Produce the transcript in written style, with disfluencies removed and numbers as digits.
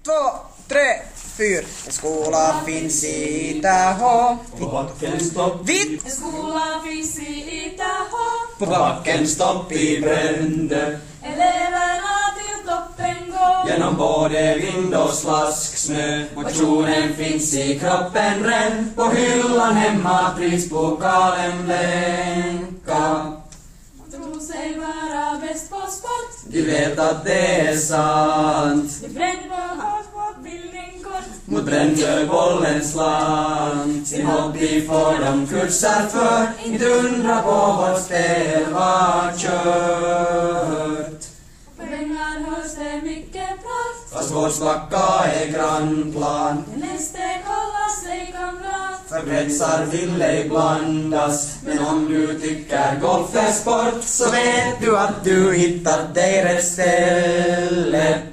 2, 3, 4. En skola finns i Itäho. På backen stopp Vitt. En skola finns i Itäho. På backen stopp i Brände. Eleverna till toppen går. Genom både vind och slask-snö. Motionen finns i kroppen redan. På hyllan hemma prispokalen blänka. Tror sig vara bäst på sport. De vet att det är sant. De brännboll har sportbildning kort. Mot Brändöbollen slant. Sin hobby får de kursar för. Inte undra på vårt spel var kört. På pengar hörs det mycket prat. Fast Gårdsbacka är grannplan. Den näste kallar sig kamrat. För kretsar vill ej blandas. Men om du tycker golf är sport så vet du att du hittat dig rätt ställe.